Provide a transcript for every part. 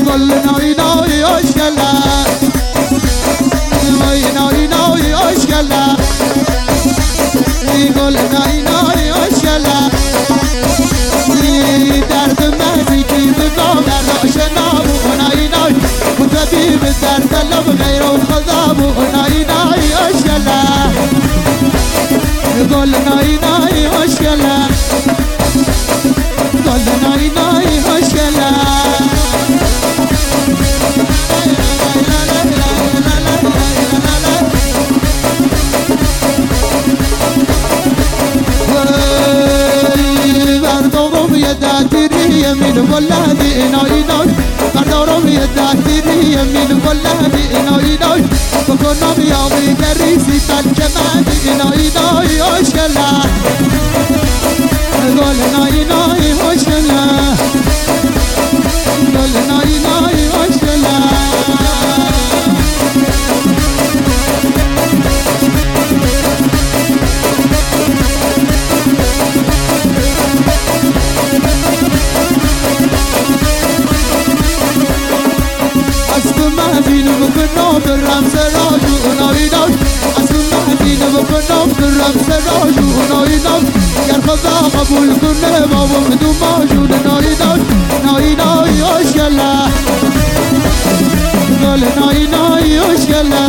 قول ناي ناي اشكلا ناي ناي اشكلا قول ناي ناي اشكلا درد مزيكي بقام درد شنابو ناي ناي وطبيب الدرد لب غير وخذابو ناي ناي اشكلا قول ناي ناي اشكلا قول ناي ناي اشكلا بردارم يداتري يمين ولادي ناي ناي بردارم يداتري يمين ولادي ناي ناي بكونم يومي كريسي تالجمادي ناي ناي اشكلا قول ناي ناي اشكلا قول ناي ناي اشكلا بکنم برم سراجو نایدم اصلا مهدینه بکنم برم سراجو نایدم گر خدا قبول کنه بابا بدون ماجون نایدم نای نای اشکلا گل نای نای اشکلا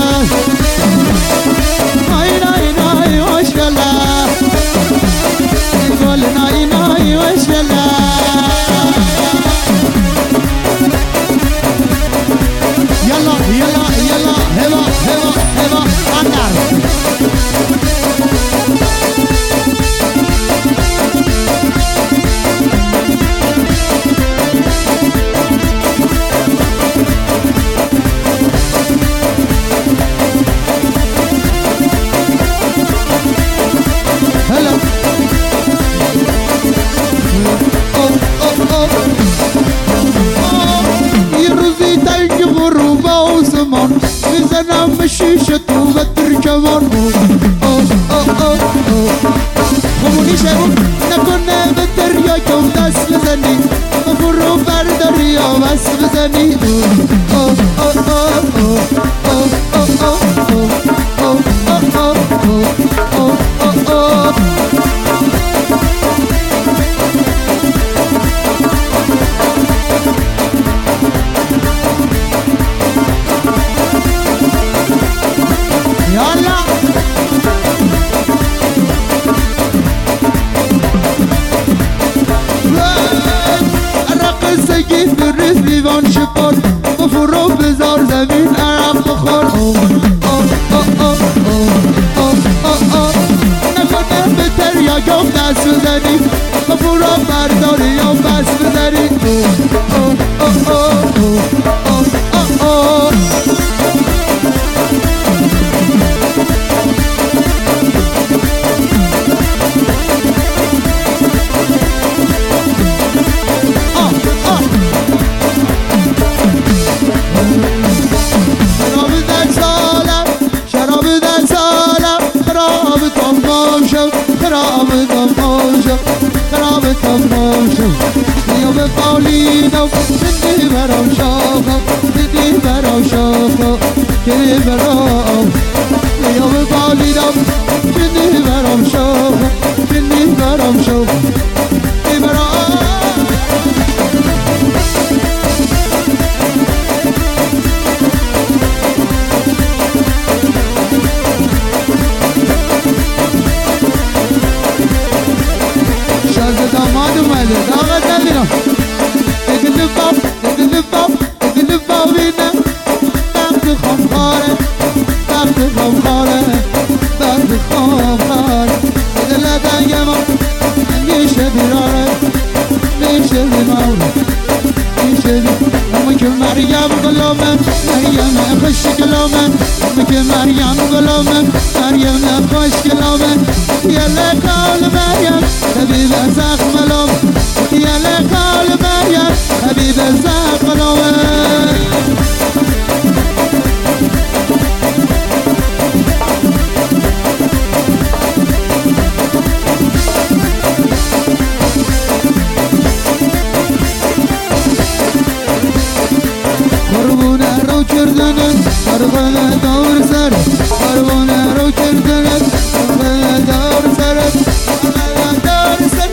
نای نای نای اشکلا گل نای نای اشکلا يلا يلا يلا هوا هوا هوا اندر هلا يروزي تلج غروبه وزمان بزنم الشيشة وبترجمان خموني شبون نكون بالدريا كوم دست بزني مفرو بردريا بس بزني دیوان شپار بفرو بزار زمین عرق بخور نکنه به تریاکم دست بزنی بفرو برداری یا بس بزنی يوم قولينا بدي برام شوقه بدي برام شوقه كي برام يوم قولينا بدي برام شوقه بدي برام شوقه كي برام شاز داماد اومده داماد نبینم اگه نباب بینم وقت خامخاره وقت خامخاره دلت ما میشه بیراره میشه بیماره میشه اما که مریم غلامه مریم خوش کلامه اما که مریم غلامه مریم خوش کلامه یله قال مریم حبیب زخم لامه یله قال مریم حبیب زخم لامه رو کردنه قربان دور سر قربانه رو کردنه قربان دور سر قربان دور سر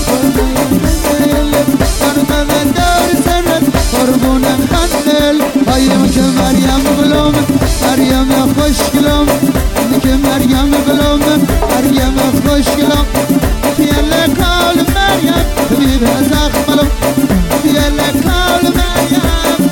قربان دور سر قربان خندل هایم که مریم بلوم مریم خوشگلم که مریم بلوم مریم خوشگلم فيلا كال مريم حبيبها زخملم فيلا كال مريم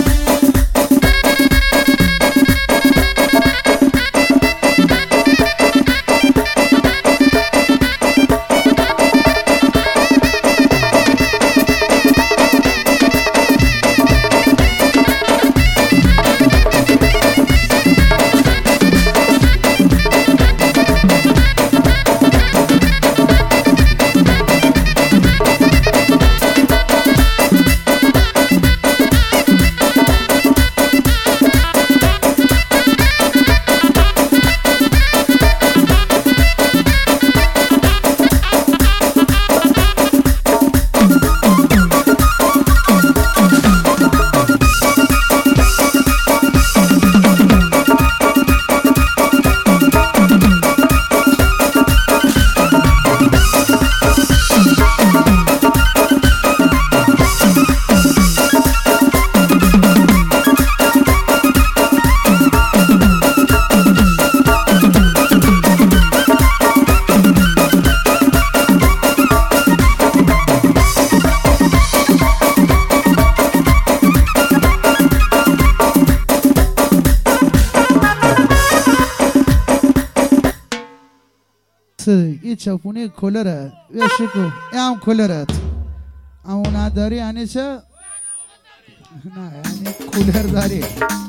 این چپونی کلره یه شکو هم کلرت اما نداری یعنی چه؟ نه یعنی کولر داری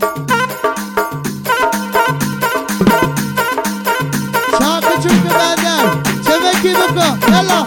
شاقی چون که بندر چه بکی بکن یلا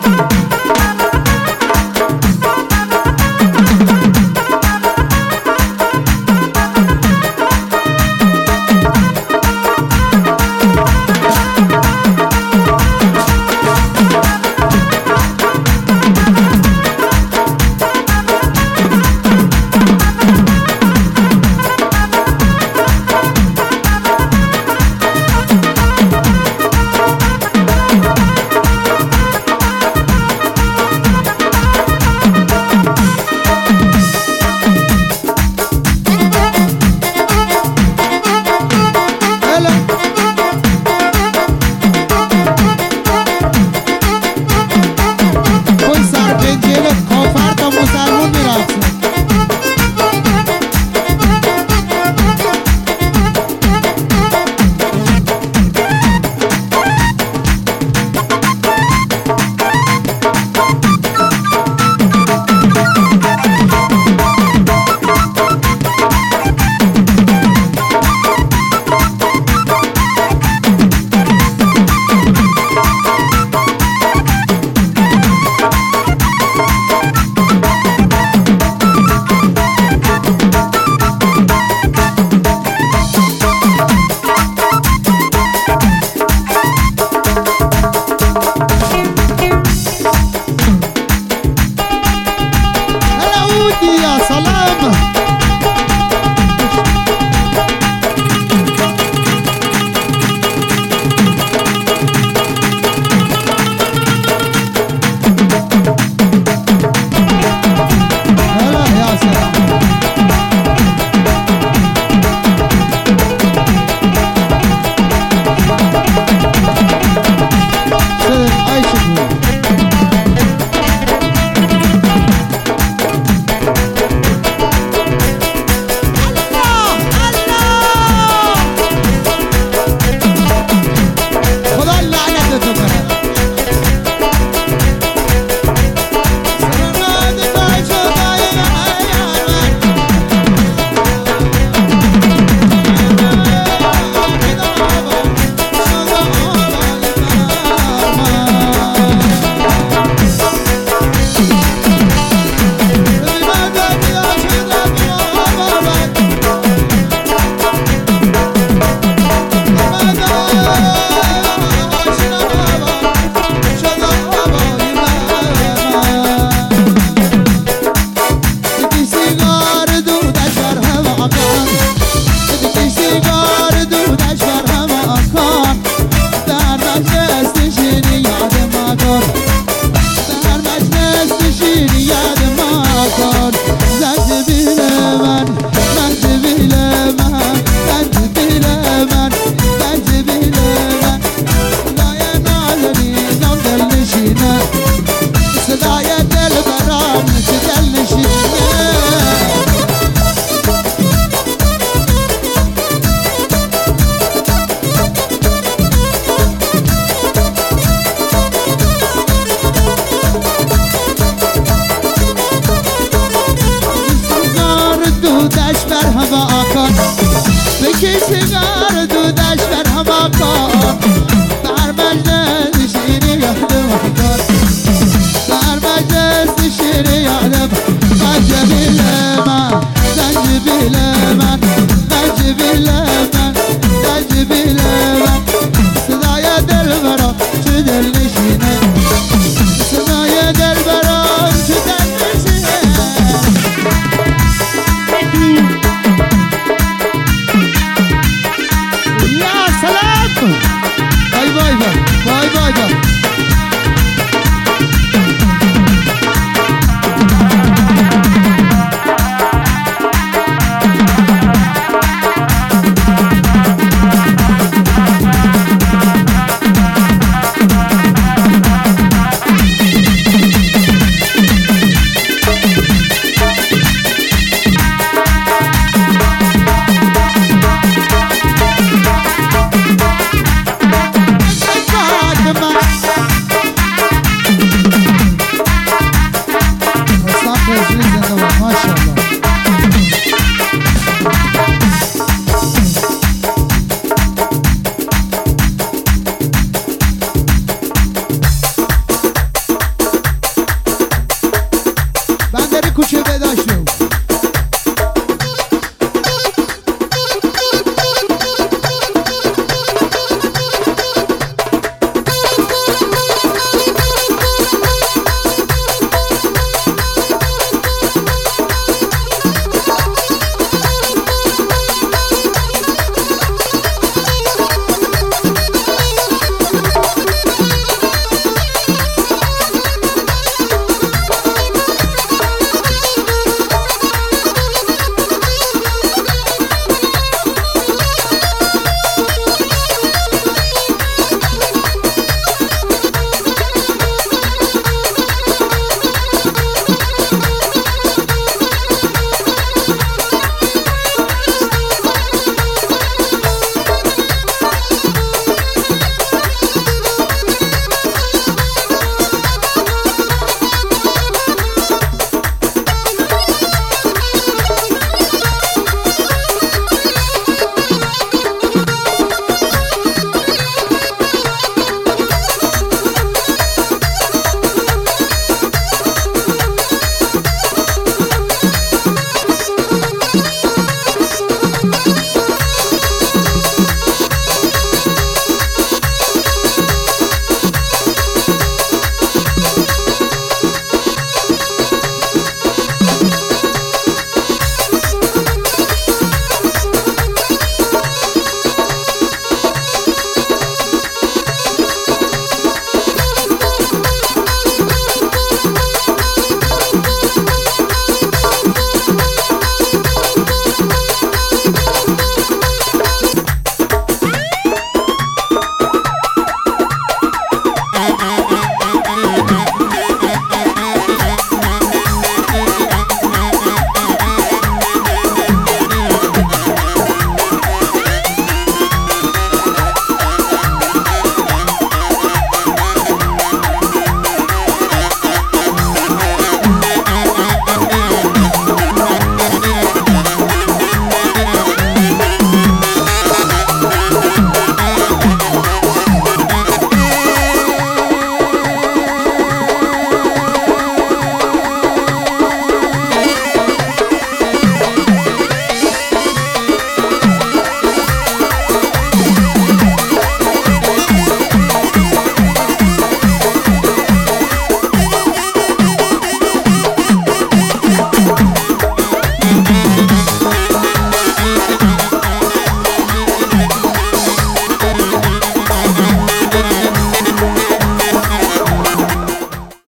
بر هوا